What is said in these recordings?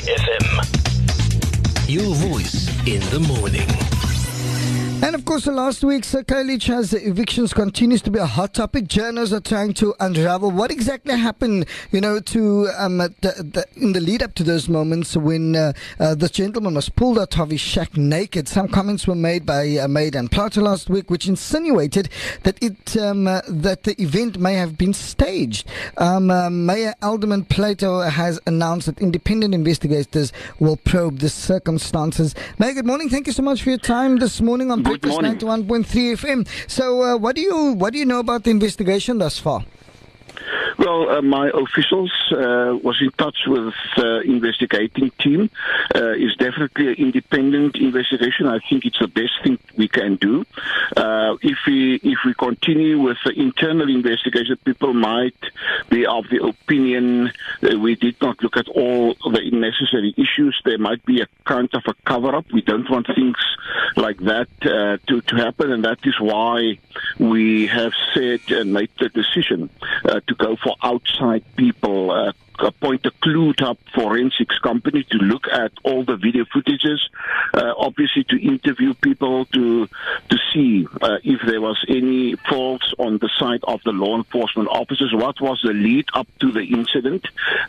FM. Your voice in the morning. And of course, last week, Sir Khayelitsha's evictions continues to be a hot topic. Journalists are trying to unravel what exactly happened, in the lead up to those moments when this gentleman was pulled out of his shack naked. Some comments were made by Maid and Plato last week, which insinuated that that the event may have been staged. Mayor Alderman Plato has announced that independent investigators will probe the circumstances. Mayor, good morning. Thank you so much for your time this morning on Breakfast 91.3 FM. So, what do you know about the investigation thus far? Well, my officials was in touch with investigating team. It's definitely an independent investigation. I think it's the best thing we can do. If we continue with the internal investigation, people might be of the opinion that we did not look at all the necessary issues. There might be a kind of a cover-up. We don't want things like that to happen, and that is why we have said and made the decision to go for outside people, appoint a clued-up forensics company to look at all the video footages, obviously to interview people to see if there was any faults on the side of the law enforcement officers. What was the lead up to the incident?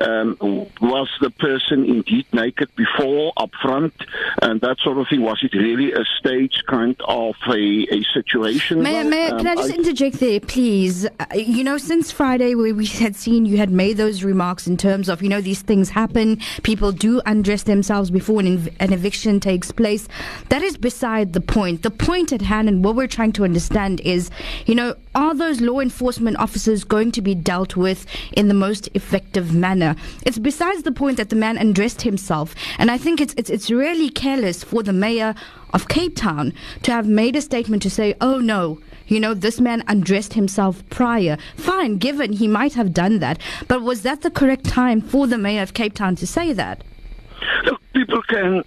Was the person indeed naked before, up front, and that sort of thing? Was it really a stage kind of a situation? Mayor, can I just interject there, please? Since Friday, where we had seen you had made those remarks in terms of, these things happen, people do undress themselves before an eviction takes place. That is beside the point. The point at hand and what we're trying to understand is, are those law enforcement officers going to be dealt with in the most effective manner? It's besides the point that the man undressed himself, and I think it's really careless for the mayor of Cape Town to have made a statement to say, oh no, this man undressed himself prior. Fine, given he might have done that. But was that the correct time for the mayor of Cape Town to say that? Look, people can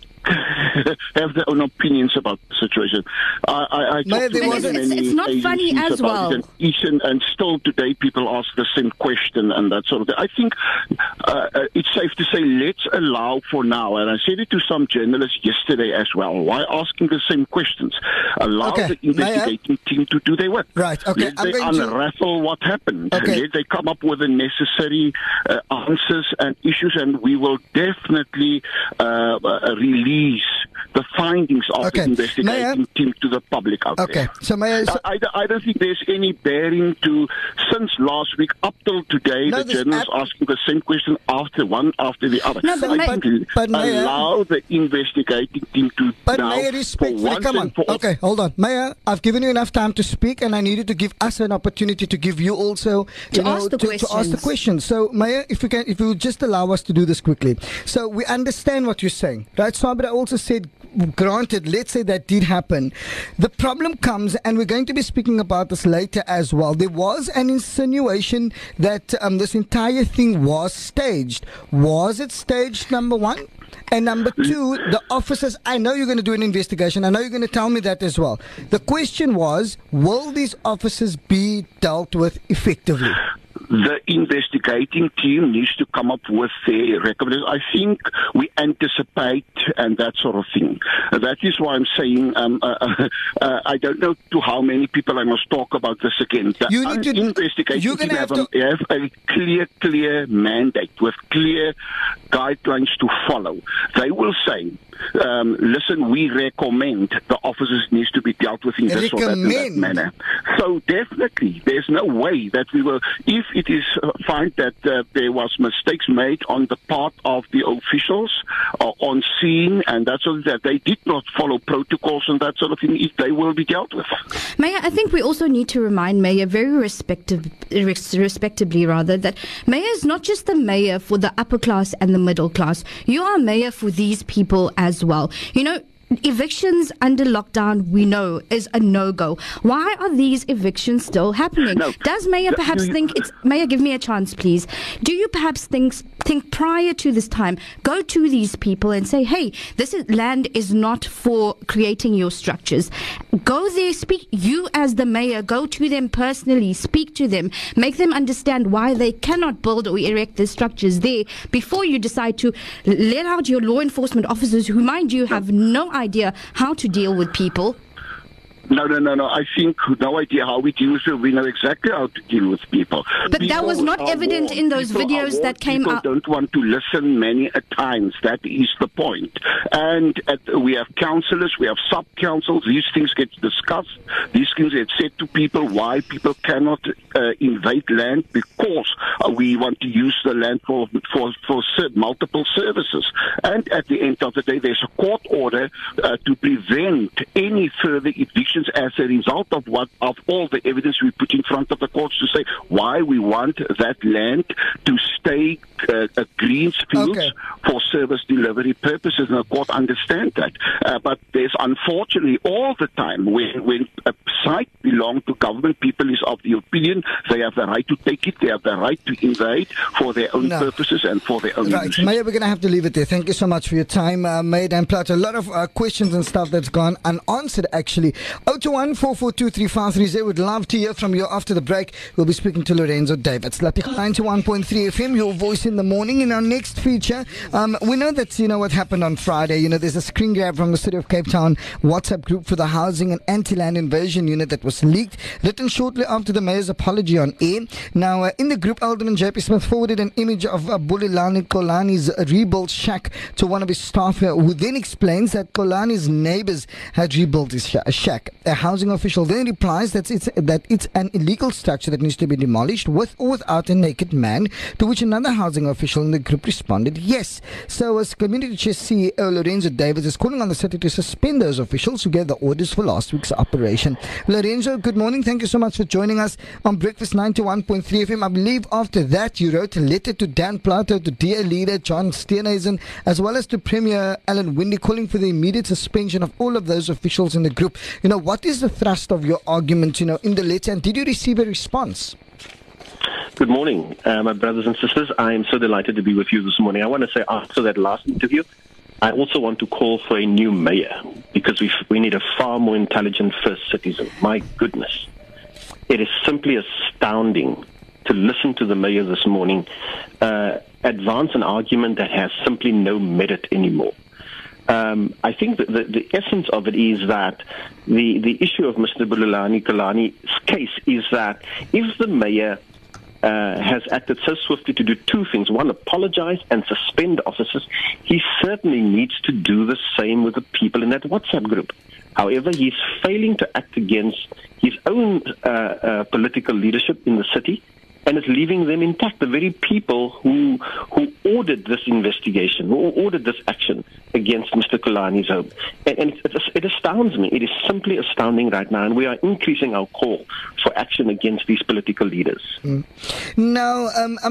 have their own opinions about the situation. I talked to it's not funny as well. And still today people ask the same question and that sort of thing. I think it's safe to say let's allow for now, and I said it to some journalists yesterday as well, why asking the same questions? Allow the investigating team to do their work. Right, okay. Let they unravel what happened. Okay. Let they come up with the necessary answers and issues, and we will definitely release the findings of the investigating team to the public out there. So Mayor, I don't think there's any bearing to, since last week up till today, the journalists asking the same question one after the other. No, but allow the investigating team to Mayor, respectfully, come on. Okay, hold on. Mayor, I've given you enough time to speak, and I needed to give us an opportunity to give you also to ask the questions. So Mayor, if you would just allow us to do this quickly. So we understand what you're saying, right? So I also said, granted, let's say that did happen. The problem comes, and we're going to be speaking about this later as well. There was an insinuation that this entire thing was staged. Was it staged, number one? And number two, the officers, I know you're going to do an investigation. I know you're going to tell me that as well. The question was, will these officers be dealt with effectively? The investigating team needs to come up with their recommendations. I think we anticipate and that sort of thing. That is why I'm saying I don't know to how many people I must talk about this again. The investigation team have a clear mandate with clear guidelines to follow. They will say, listen, we recommend the officers needs to be dealt with in this or that manner. So definitely, there's no way that we will, if it is find that there was mistakes made on the part of the officials on scene and that sort of that they did not follow protocols and that sort of thing, if they will be dealt with. Mayor, I think we also need to remind Mayor very respectably that Mayor is not just the mayor for the upper class and the middle class. You are mayor for these people as well. Evictions under lockdown, we know, is a no-go. Why are these evictions still happening? Does Mayor perhaps think Mayor, give me a chance, please. Do you perhaps think think prior to this time, go to these people and say, hey, land is not for creating your structures. Go there, speak. You as the mayor, go to them personally, speak to them, make them understand why they cannot build or erect the structures there before you decide to let out your law enforcement officers who, mind you, have no idea how to deal with people. No. I think no idea how we deal with it. We know exactly how to deal with people. But people that was not evident in those videos that came out. People don't want to listen many a times. That is the point. And we have councillors, we have sub-councils. These things get discussed. These things get said to people why people cannot invade land because we want to use the land for multiple services. And at the end of the day, there's a court order to prevent any further evictions as a result of all the evidence we put in front of the courts to say why we want that land to stay green fields for service delivery purposes, and the court understand that. But there's unfortunately all the time when a site belongs to government, people is of the opinion they have the right to take it, they have the right to invade for their own purposes and for their own Right, Mayor, we're going to have to leave it there. Thank you so much for your time, Mayor Dan Plato. A lot of questions and stuff that's gone unanswered, actually. 021-442-3530. Would love to hear from you after the break. We'll be speaking to Lorenzo Davids. 91.3 FM, your voice in the morning. In our next feature, we know that, what happened on Friday. There's a screen grab from the City of Cape Town WhatsApp group for the Housing and Anti-Land Invasion Unit that was leaked, written shortly after the Mayor's apology on air. Now, in the group, Alderman JP Smith forwarded an image of Bulelani Kolani's rebuilt shack to one of his staff, who then explains that Kolani's neighbors had rebuilt his shack. A housing official then replies that it's an illegal structure that needs to be demolished with or without a naked man, to which another housing official in the group responded yes. So as Community Chair CEO Lorenzo Davids is calling on the city to suspend those officials who gave the orders for last week's operation. Lorenzo, good morning. Thank you so much for joining us on Breakfast 91.3 FM. I believe after that you wrote a letter to Dan Plato, to DA leader John Steenhuisen, as well as to Premier Alan Winde, calling for the immediate suspension of all of those officials in the group. What is the thrust of your argument, in the letter, and did you receive a response? Good morning, my brothers and sisters. I am so delighted to be with you this morning. I want to say after that last interview, I also want to call for a new mayor because we need a far more intelligent first citizen. My goodness. It is simply astounding to listen to the mayor this morning advance an argument that has simply no merit anymore. I think that the essence of it is that the issue of Mr. Bulelani Kolani's case is that if the mayor has acted so swiftly to do two things: one, apologize and suspend officers, he certainly needs to do the same with the people in that WhatsApp group. However, he's failing to act against his own political leadership in the city, and is leaving them intact. The very people who ordered this investigation, who ordered this action against Mr. Kolani's home. And it astounds me. It is simply astounding right now, and we are increasing our call for action against these political leaders. Now,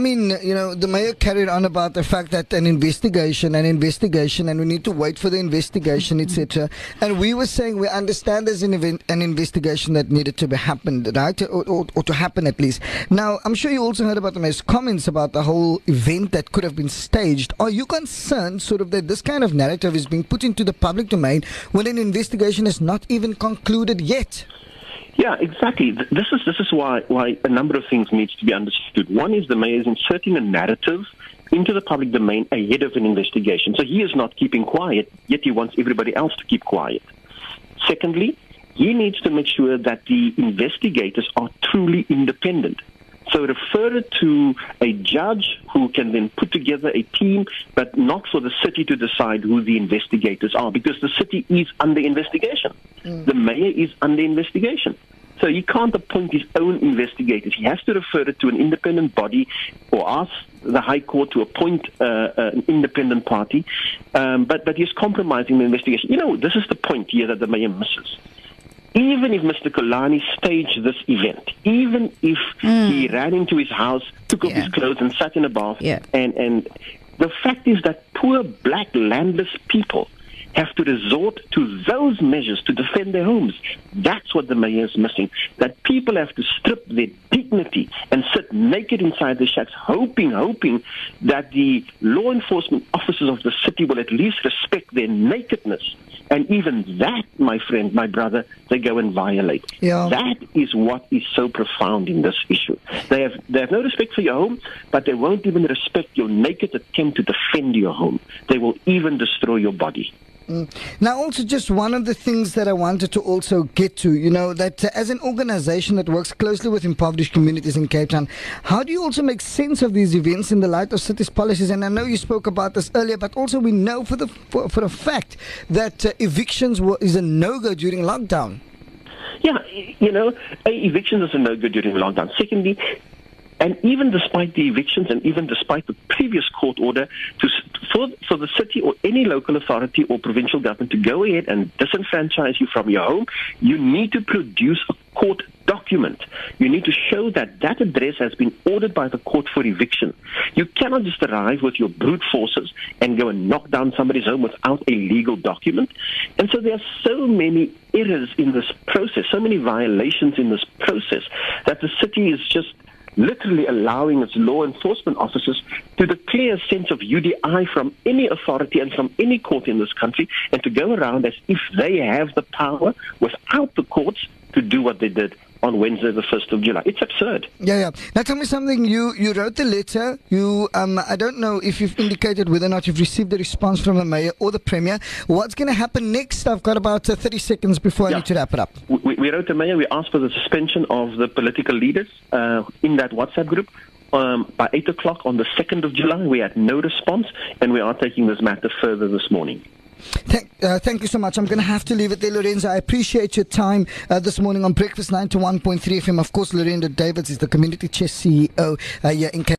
the mayor carried on about the fact that an investigation, and we need to wait for the investigation, etc. And we were saying we understand there's an investigation that needed to be happened, right? Or to happen at least. Now, I'm sure you also heard about the mayor's comments about the whole event that could have been staged. Are you concerned that this kind of narrative is being put into the public domain when an investigation is not even concluded yet? Yeah, exactly. This is why a number of things needs to be understood. One is the mayor is inserting a narrative into the public domain ahead of an investigation. So he is not keeping quiet, yet he wants everybody else to keep quiet. Secondly, he needs to make sure that the investigators are truly independent. So refer it to a judge who can then put together a team, but not for the city to decide who the investigators are, because the city is under investigation. The mayor is under investigation. So he can't appoint his own investigators. He has to refer it to an independent body or ask the High Court to appoint an independent party. But he's compromising the investigation. This is the point here that the mayor misses. Even if Mr. Kolani staged this event, even if he ran into his house, took off his clothes and sat in a bath, and the fact is that poor black landless people have to resort to those measures to defend their homes. That's what the mayor is missing. That people have to strip their dignity and sit naked inside the shacks, hoping that the law enforcement officers of the city will at least respect their nakedness. And even that, my friend, my brother, they go and violate. Yeah. That is what is so profound in this issue. They have no respect for your home, but they won't even respect your naked attempt to defend your home. They will even destroy your body. Now, also just one of the things that I wanted to also get to, that as an organization that works closely with impoverished communities in Cape Town, how do you also make sense of these events in the light of city's policies? And I know you spoke about this earlier, but also we know for a fact that evictions is a no-go during lockdown. Yeah, evictions is a no-go during lockdown. Secondly, and even despite the evictions and even despite the previous court order for the city or any local authority or provincial government to go ahead and disenfranchise you from your home, you need to produce a court document. You need to show that that address has been ordered by the court for eviction. You cannot just arrive with your brute forces and go and knock down somebody's home without a legal document. And so there are so many errors in this process, so many violations in this process, that the city is just literally allowing its law enforcement officers to declare a sense of UDI from any authority and from any court in this country, and to go around as if they have the power without the courts to do what they did on Wednesday, the 1st of July. It's absurd. Yeah. Now tell me something. You wrote the letter. I don't know if you've indicated whether or not you've received a response from the mayor or the premier. What's going to happen next? I've got about 30 seconds before I need to wrap it up. We wrote the mayor. We asked for the suspension of the political leaders in that WhatsApp group. By 8 o'clock on the 2nd of July, we had no response, and we are taking this matter further this morning. Thank you so much. I'm going to have to leave it there, Lorenzo. I appreciate your time this morning on Breakfast 91.3 FM. Of course, Lorenzo Davids is the Community Chest CEO here in Cape.